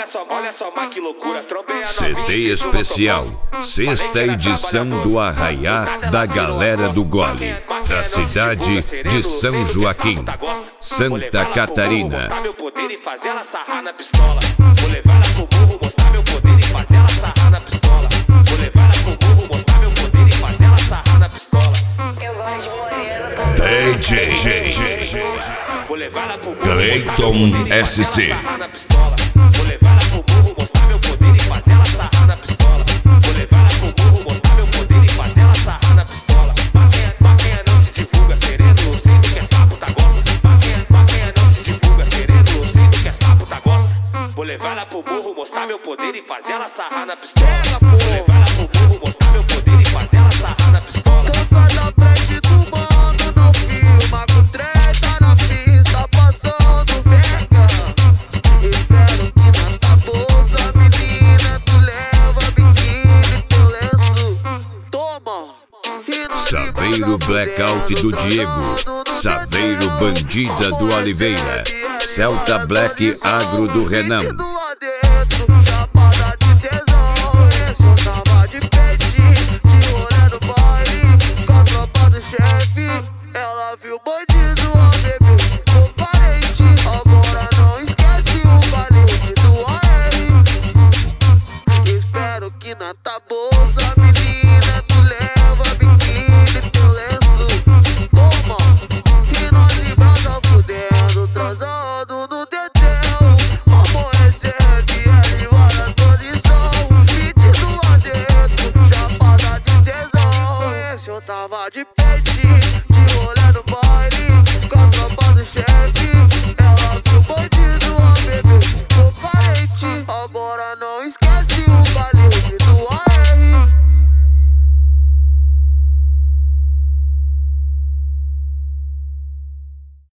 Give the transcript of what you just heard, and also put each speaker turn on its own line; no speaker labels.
só, mas que loucura. Trombei a
CD especial, sexta edição do Arraiá da Galera do Gole, da cidade de São Joaquim, Santa Catarina.
Mostrar meu poder e fazer ela sarrar na pistola. Vou levar ela pro burro, mostrar meu poder e fazer ela sarrar na pistola. Vou levar ela pro burro, mostrar meu poder e fazer ela sarrar na pistola.
Eu gosto de morena.
DJ
Vou levar ela pro burro,
Cleiton SC.
Vou levar ela pro burro, mostrar meu poder e fazer ela sarrar na pistola. Vou levar ela pro burro, mostrar meu poder e fazer ela sarrar na pistola. Pra quem não se divulga sereno, eu sei do que é sapo, tá gosta. Pra quem não se divulga sereno, eu sei do que é sapo, tá gosta. Vou levar ela pro burro, mostrar meu poder e fazer ela sarrar na pistola. Vou levar ela pro burro, mostrar meu poder e fazer ela sarrar na pistola.
Sai da frente do mano, não filma com treta na pista, passando pega. Espero que na bolsa, menina, tu leva biquíni, teu lenço. Toma!
Saveiro Blackout do Diego, Saveiro Bandida do Oliveira, Celta Black Agro do Renan.